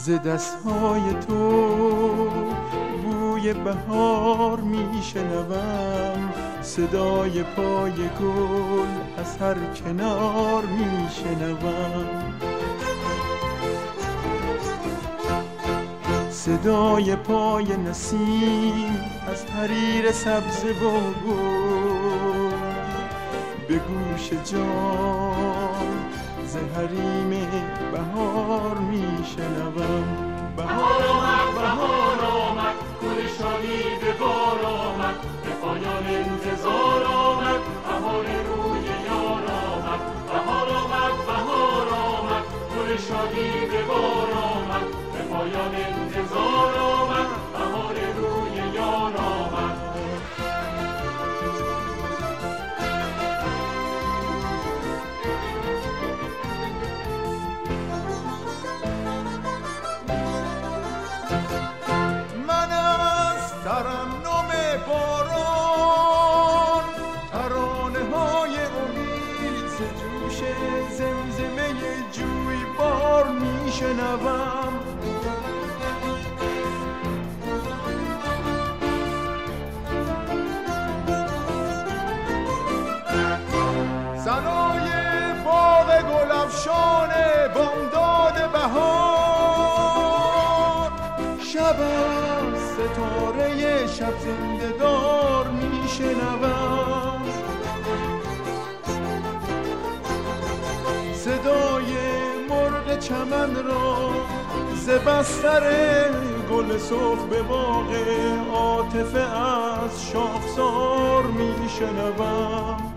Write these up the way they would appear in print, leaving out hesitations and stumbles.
ز دستهای تو بوی بهار میشنوم، صدای پای گل از هر کنار میشنوم، صدای پای نسیم از حریر سبز و گل به گوش جان ز حریم بهار میشنوم. بهار آمد، بهار آمد، گل شادی به بار آمد، به پایان انتظار آمد، بهار روی یار آمد. بهار آمد، بهار آمد، گل شادی به بار آمد، به پایان انتظار آمد، بهار روی یار آمد. ترنم باران، ترانه های امید ز جوش زمزمه جویبار میشنوم، صدای باغ گلفشان بامداد بهار، شب ستاره شب زنده دار میشنوم، صدای مرغ چمن را ز بستر گل سرخ به باغ عاطفه از شاخسار میشنوم.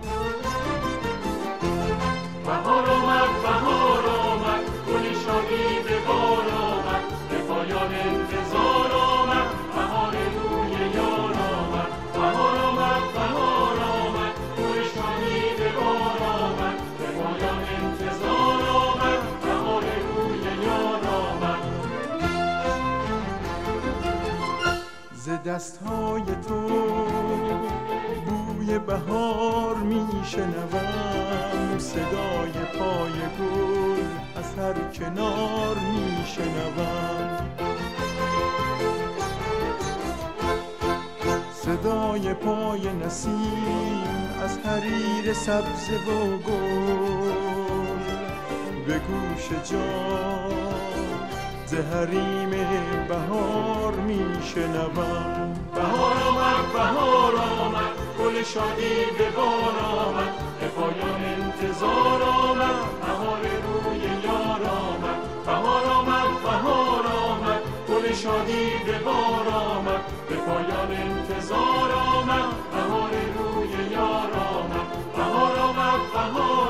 بهار آمد، بهار آمد، گل شادی به بار آمد، به پایان انتظار آمد، بهار روی یار آمد. بهار آمد، بهار آمد، گل شادی به بار آمد، به پایان انتظار آمد، بهار روی یار آمد. ز دستهای تو بوی بهار میشنوم، صدای پای گل از هر کنار میشنوم، صدای پای نسیم از حریر سبز و گل به گوش جان ز حریم بهار میشنوم. بهار آمد، بهار آمد، گل شادی به بار آمد، به پایان انتظار آمد، بهار روی یار آمد. بهار آمد، بهار آمد، گل شادی به بار آمد، به پایان انتظار آمد، بهار روی یار آمد. بهار آمد، بهار